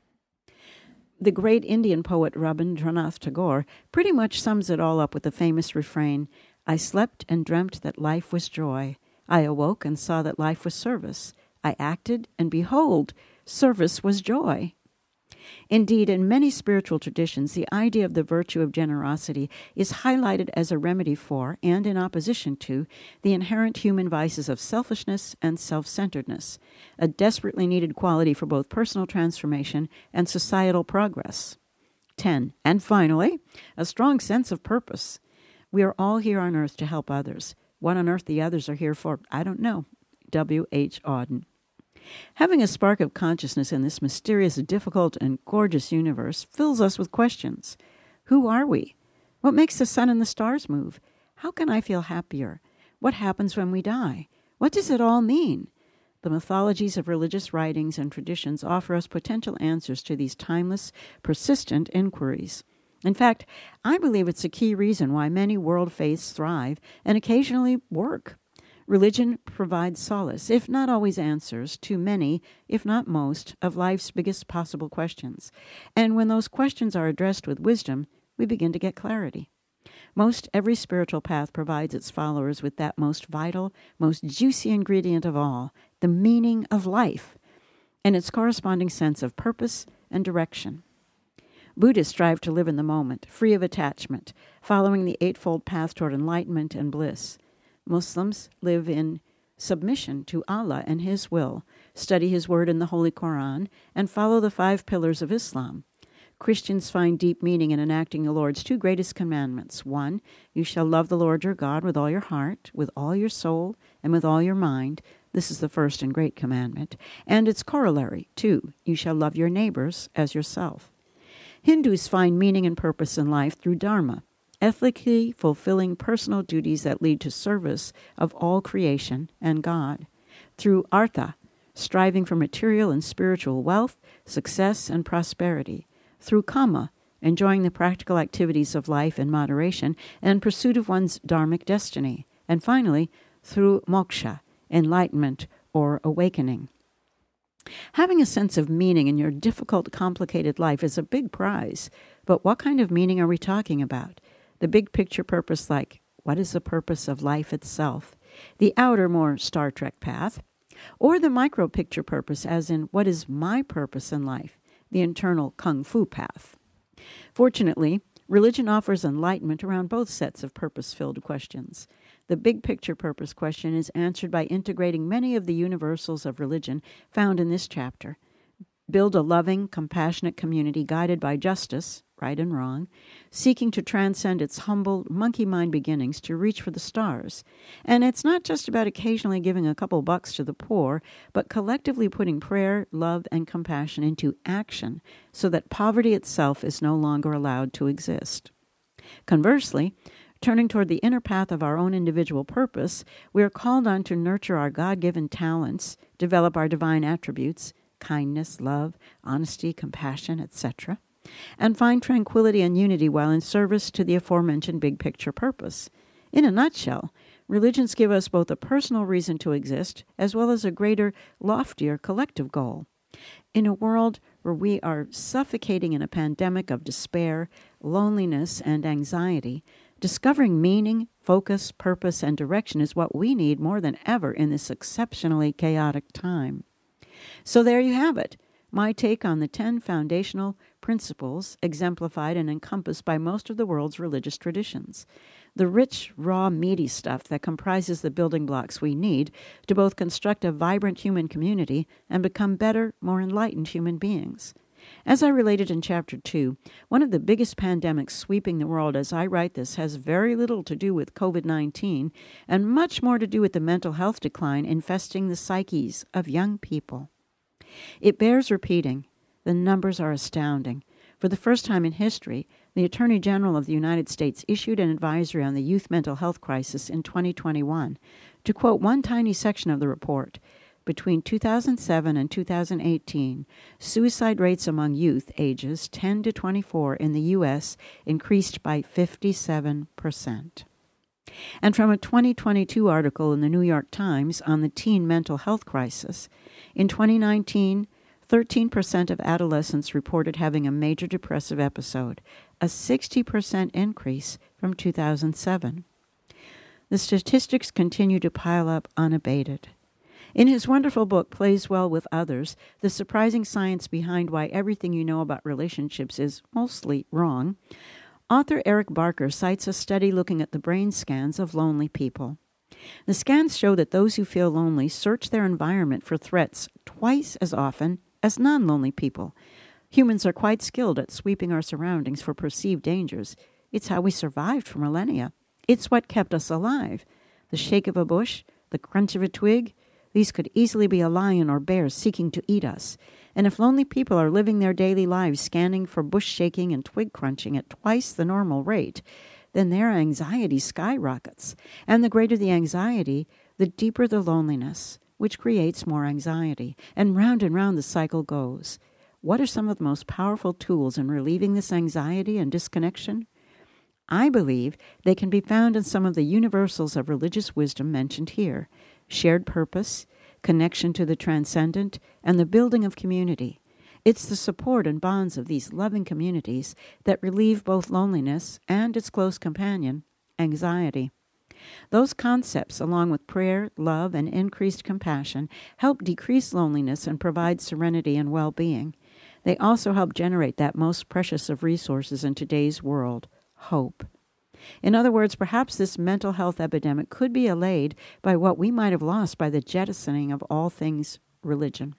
The great Indian poet Rabindranath Tagore pretty much sums it all up with the famous refrain, "I slept and dreamt that life was joy. I awoke and saw that life was service. I acted, and behold, service was joy." Indeed, in many spiritual traditions, the idea of the virtue of generosity is highlighted as a remedy for, and in opposition to, the inherent human vices of selfishness and self-centeredness, a desperately needed quality for both personal transformation and societal progress. ten. And finally, a strong sense of purpose. We are all here on earth to help others. What on earth the others are here for, I don't know. W H Auden. Having a spark of consciousness in this mysterious, difficult, and gorgeous universe fills us with questions. Who are we? What makes the sun and the stars move? How can I feel happier? What happens when we die? What does it all mean? The mythologies of religious writings and traditions offer us potential answers to these timeless, persistent inquiries. In fact, I believe it's a key reason why many world faiths thrive and occasionally work. Religion provides solace, if not always answers, to many, if not most, of life's biggest possible questions. And when those questions are addressed with wisdom, we begin to get clarity. Most every spiritual path provides its followers with that most vital, most juicy ingredient of all, the meaning of life, and its corresponding sense of purpose and direction. Buddhists strive to live in the moment, free of attachment, following the eightfold path toward enlightenment and bliss. Muslims live in submission to Allah and His will, study His word in the Holy Quran, and follow the five pillars of Islam. Christians find deep meaning in enacting the Lord's two greatest commandments. One, you shall love the Lord your God with all your heart, with all your soul, and with all your mind. This is the first and great commandment. And its corollary, two, you shall love your neighbors as yourself. Hindus find meaning and purpose in life through dharma, ethically fulfilling personal duties that lead to service of all creation and God. Through artha, striving for material and spiritual wealth, success, and prosperity. Through kama, enjoying the practical activities of life in moderation and pursuit of one's dharmic destiny. And finally, through moksha, enlightenment or awakening. Having a sense of meaning in your difficult, complicated life is a big prize. But what kind of meaning are we talking about? The big picture purpose, like, what is the purpose of life itself? The outer, more Star Trek path. Or the micro picture purpose, as in, what is my purpose in life? The internal Kung Fu path. Fortunately, Religion offers enlightenment around both sets of purpose-filled questions. The big-picture purpose question is answered by integrating many of the universals of religion found in this chapter. Build a loving, compassionate community guided by justice, right and wrong, seeking to transcend its humble, monkey-mind beginnings to reach for the stars. And it's not just about occasionally giving a couple bucks to the poor, but collectively putting prayer, love, and compassion into action so that poverty itself is no longer allowed to exist. Conversely, turning toward the inner path of our own individual purpose, we are called on to nurture our God-given talents, develop our divine attributes, kindness, love, honesty, compassion, et cetera, and find tranquility and unity while in service to the aforementioned big-picture purpose. In a nutshell, religions give us both a personal reason to exist as well as a greater, loftier collective goal. In a world where we are suffocating in a pandemic of despair, loneliness, and anxiety, discovering meaning, focus, purpose, and direction is what we need more than ever in this exceptionally chaotic time. So there you have it, my take on the ten foundational principles exemplified and encompassed by most of the world's religious traditions. The rich, raw, meaty stuff that comprises the building blocks we need to both construct a vibrant human community and become better, more enlightened human beings. As I related in Chapter two, one of the biggest pandemics sweeping the world as I write this has very little to do with covid nineteen and much more to do with the mental health decline infesting the psyches of young people. It bears repeating. The numbers are astounding. For the first time in history, the Attorney General of the United States issued an advisory on the youth mental health crisis in twenty twenty-one. To quote one tiny section of the report, between two thousand seven and two thousand eighteen, suicide rates among youth ages ten to twenty-four in the U S increased by fifty-seven percent. And from a twenty twenty-two article in the New York Times on the teen mental health crisis, in twenty nineteen, thirteen percent of adolescents reported having a major depressive episode, a sixty percent increase from two thousand seven. The statistics continue to pile up unabated. In his wonderful book, Plays Well with Others, the surprising science behind why everything you know about relationships is mostly wrong, author Eric Barker cites a study looking at the brain scans of lonely people. The scans show that those who feel lonely search their environment for threats twice as often as non-lonely people. Humans are quite skilled at sweeping our surroundings for perceived dangers. It's how we survived for millennia. It's what kept us alive. The shake of a bush, the crunch of a twig, these could easily be a lion or bear seeking to eat us. And if lonely people are living their daily lives scanning for bush shaking and twig crunching at twice the normal rate, then their anxiety skyrockets. And the greater the anxiety, the deeper the loneliness, which creates more anxiety. And round and round the cycle goes. What are some of the most powerful tools in relieving this anxiety and disconnection? I believe they can be found in some of the universals of religious wisdom mentioned here: shared purpose, connection to the transcendent, and the building of community. It's the support and bonds of these loving communities that relieve both loneliness and its close companion, anxiety. Those concepts, along with prayer, love, and increased compassion, help decrease loneliness and provide serenity and well-being. They also help generate that most precious of resources in today's world, hope. In other words, perhaps this mental health epidemic could be allayed by what we might have lost by the jettisoning of all things religion.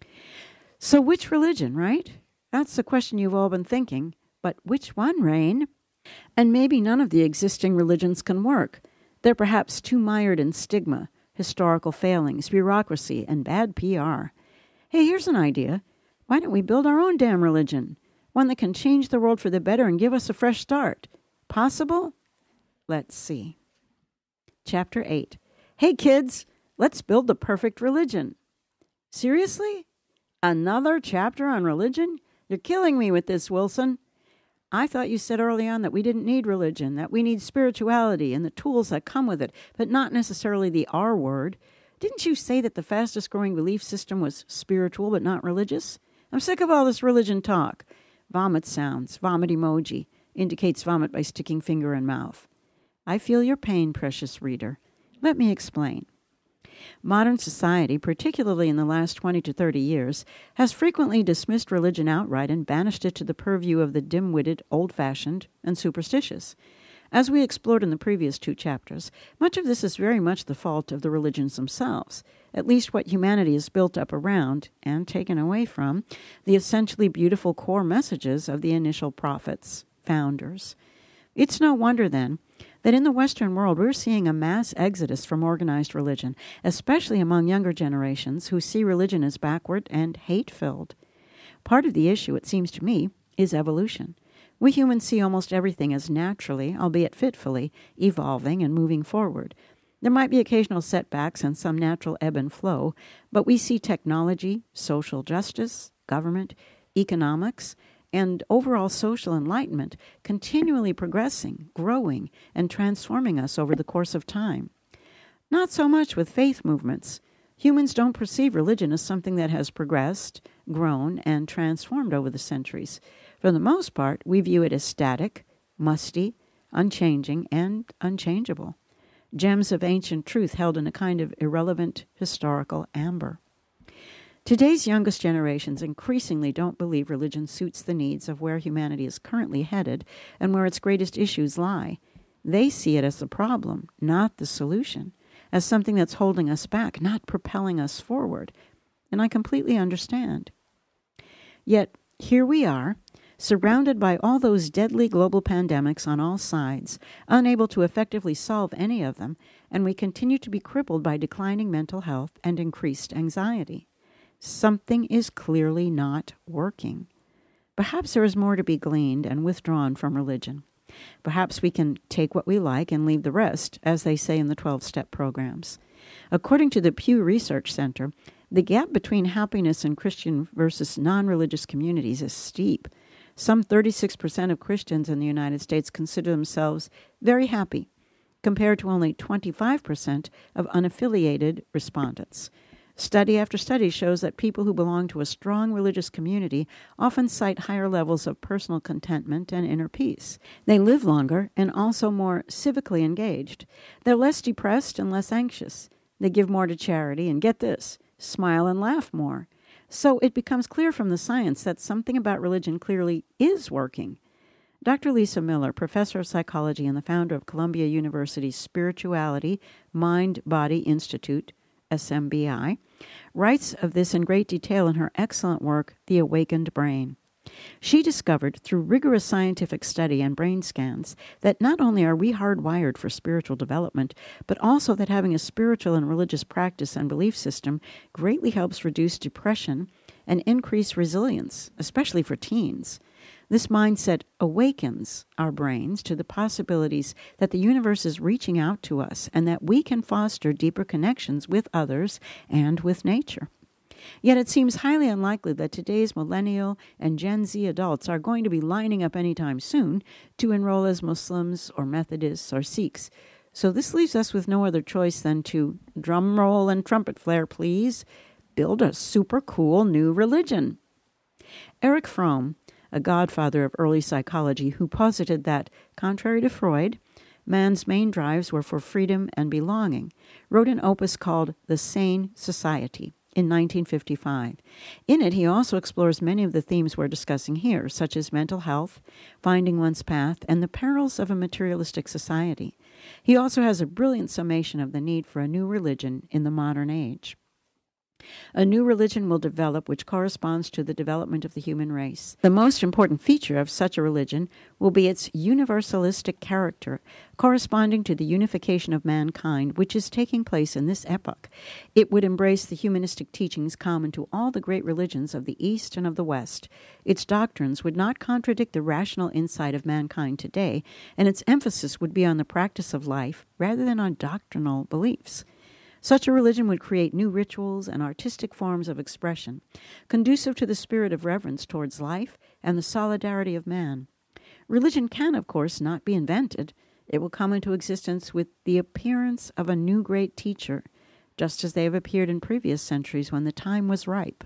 So which religion, right? That's the question you've all been thinking. But which one, Rain? And maybe none of the existing religions can work. They're perhaps too mired in stigma, historical failings, bureaucracy, and bad P R. Hey, here's an idea. Why don't we build our own damn religion? One that can change the world for the better and give us a fresh start. Possible? Let's see. Chapter eight. Hey, kids, let's build the perfect religion. Seriously? Another chapter on religion? You're killing me with this, Wilson. I thought you said early on that we didn't need religion, that we need spirituality and the tools that come with it, but not necessarily the R word. Didn't you say that the fastest growing belief system was spiritual but not religious? I'm sick of all this religion talk. Vomit sounds, vomit emoji, indicates vomit by sticking finger in mouth. I feel your pain, precious reader. Let me explain. Modern society, particularly in the last twenty to thirty years, has frequently dismissed religion outright and banished it to the purview of the dim-witted, old-fashioned, and superstitious. As we explored in the previous two chapters, much of this is very much the fault of the religions themselves, at least what humanity is built up around and taken away from the essentially beautiful core messages of the initial prophets, founders. It's no wonder, then, that in the Western world we're seeing a mass exodus from organized religion, especially among younger generations who see religion as backward and hate-filled. Part of the issue, it seems to me, is evolution. We humans see almost everything as naturally, albeit fitfully, evolving and moving forward. There might be occasional setbacks and some natural ebb and flow, but we see technology, social justice, government, economics, and overall social enlightenment continually progressing, growing, and transforming us over the course of time. Not so much with faith movements. Humans don't perceive religion as something that has progressed, grown, and transformed over the centuries. For the most part, we view it as static, musty, unchanging, and unchangeable. Gems of ancient truth held in a kind of irrelevant historical amber. Today's youngest generations increasingly don't believe religion suits the needs of where humanity is currently headed and where its greatest issues lie. They see it as the problem, not the solution, as something that's holding us back, not propelling us forward. And I completely understand. Yet, here we are, surrounded by all those deadly global pandemics on all sides, unable to effectively solve any of them, and we continue to be crippled by declining mental health and increased anxiety. Something is clearly not working. Perhaps there is more to be gleaned and withdrawn from religion. Perhaps we can take what we like and leave the rest, as they say in the twelve-step programs. According to the Pew Research Center, the gap between happiness in Christian versus non-religious communities is steep. Some thirty-six percent of Christians in the United States consider themselves very happy, compared to only twenty-five percent of unaffiliated respondents. Study after study shows that people who belong to a strong religious community often cite higher levels of personal contentment and inner peace. They live longer and also more civically engaged. They're less depressed and less anxious. They give more to charity and, get this, smile and laugh more. So it becomes clear from the science that something about religion clearly is working. Doctor Lisa Miller, professor of psychology and the founder of Columbia University's Spirituality Mind-Body Institute, S M B I, writes of this in great detail in her excellent work, The Awakened Brain. She discovered through rigorous scientific study and brain scans that not only are we hardwired for spiritual development, but also that having a spiritual and religious practice and belief system greatly helps reduce depression and increase resilience, especially for teens. This mindset awakens our brains to the possibilities that the universe is reaching out to us and that we can foster deeper connections with others and with nature. Yet it seems highly unlikely that today's millennial and Gen Z adults are going to be lining up anytime soon to enroll as Muslims or Methodists or Sikhs. So this leaves us with no other choice than to, drum roll and trumpet flare please, build a super cool new religion. Erich Fromm, a godfather of early psychology, who posited that, contrary to Freud, man's main drives were for freedom and belonging, wrote an opus called The Sane Society in nineteen fifty-five. In it, he also explores many of the themes we're discussing here, such as mental health, finding one's path, and the perils of a materialistic society. He also has a brilliant summation of the need for a new religion in the modern age. A new religion will develop which corresponds to the development of the human race. The most important feature of such a religion will be its universalistic character, corresponding to the unification of mankind, which is taking place in this epoch. It would embrace the humanistic teachings common to all the great religions of the East and of the West. Its doctrines would not contradict the rational insight of mankind today, and its emphasis would be on the practice of life rather than on doctrinal beliefs. Such a religion would create new rituals and artistic forms of expression, conducive to the spirit of reverence towards life and the solidarity of man. Religion can, of course, not be invented. It will come into existence with the appearance of a new great teacher, just as they have appeared in previous centuries when the time was ripe.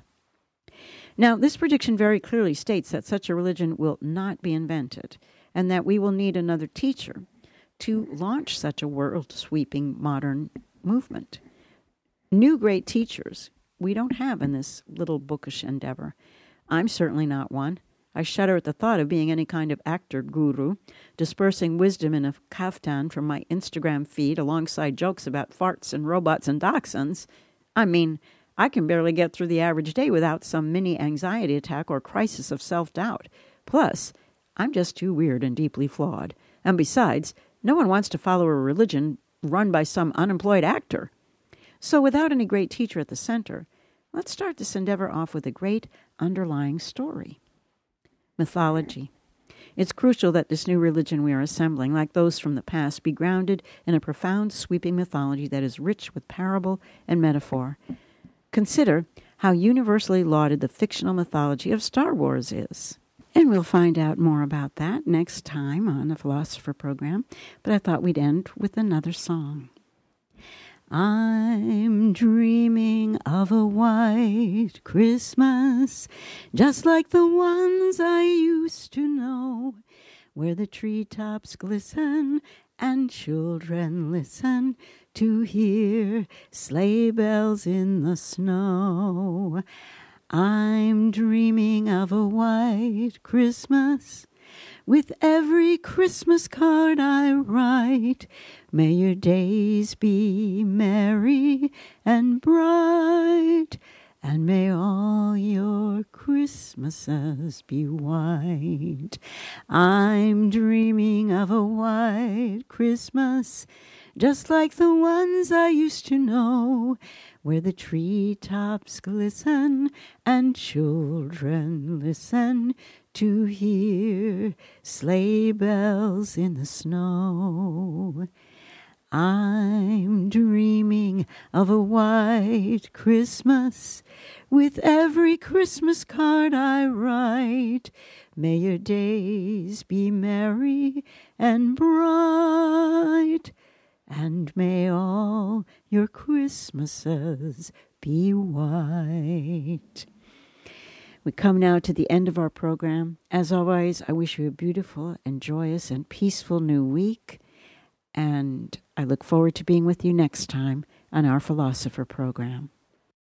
Now, this prediction very clearly states that such a religion will not be invented, and that we will need another teacher to launch such a world-sweeping modern movement. new great teachers we don't have in this little bookish endeavor. I'm certainly not one. I shudder at the thought of being any kind of actor guru, dispersing wisdom in a kaftan from my Instagram feed alongside jokes about farts and robots and dachshunds. I mean, I can barely get through the average day without some mini anxiety attack or crisis of self-doubt. Plus, I'm just too weird and deeply flawed. And besides, no one wants to follow a religion run by some unemployed actor. So without any great teacher at the center, let's start this endeavor off with a great underlying story. Mythology. It's crucial that this new religion we are assembling, like those from the past, be grounded in a profound, sweeping mythology that is rich with parable and metaphor. Consider how universally lauded the fictional mythology of Star Wars is. And we'll find out more about that next time on the Philosopher Program, but I thought we'd end with another song. I'm dreaming of a white Christmas, just like the ones I used to know, where the treetops glisten and children listen to hear sleigh bells in the snow. I'm dreaming of a white Christmas, with every Christmas card I write. May your days be merry and bright, and may all your Christmases be white. I'm dreaming of a white Christmas, just like the ones I used to know, where the treetops glisten and children listen to hear sleigh bells in the snow. I'm dreaming of a white Christmas, with every Christmas card I write. May your days be merry and bright, and may all your Christmases be white. We come now to the end of our program. As always, I wish you a beautiful and joyous and peaceful new week. And I look forward to being with you next time on our Philosopher Program.